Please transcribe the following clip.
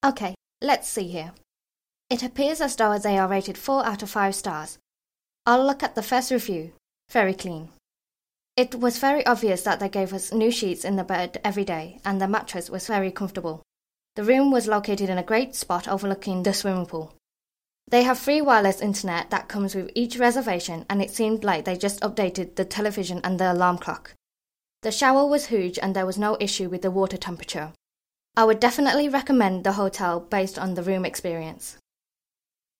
Okay, let's see here. It appears as though they are rated 4 out of 5 stars. I'll look at the first review. Very clean. It was very obvious that they gave us new sheets in the bed every day, and the mattress was very comfortable. The room was located in a great spot overlooking the swimming pool. They have free wireless internet that comes with each reservation, and it seemed like they just updated the television and the alarm clock. The shower was huge and there was no issue with the water temperature. I would definitely recommend the hotel based on the room experience.